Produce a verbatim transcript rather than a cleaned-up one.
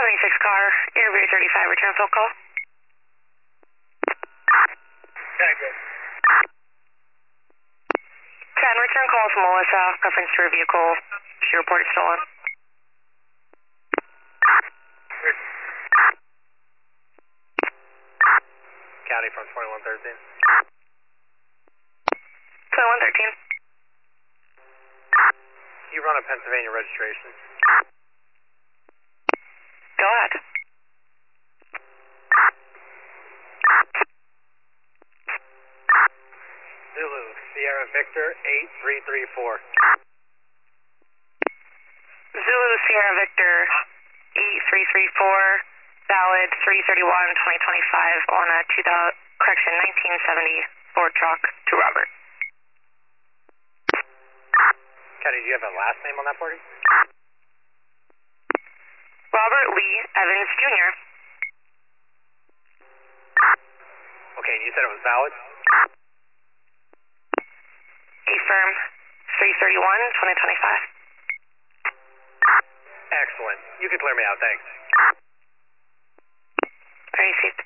seventy-six car, Airbury thirty-five, return phone call. Very good. ten, return call from Melissa, reference to her vehicle. She reported stolen. County from twenty-one thirteen. twenty-one thirteen. You run a Pennsylvania registration. Go ahead. Zulu, Sierra Victor, eight three three four. Zulu Sierra Victor, eight three three four, valid three thirty-one twenty twenty-five on a two thousand, correction, nineteen seventy Ford truck to Robert. Kenny, do you have a last name on that party? Robert Lee Evans Junior Okay, and you said it was valid? A-firm, three thirty-one twenty twenty-five. Excellent. You can clear me out, thanks. Are you safe?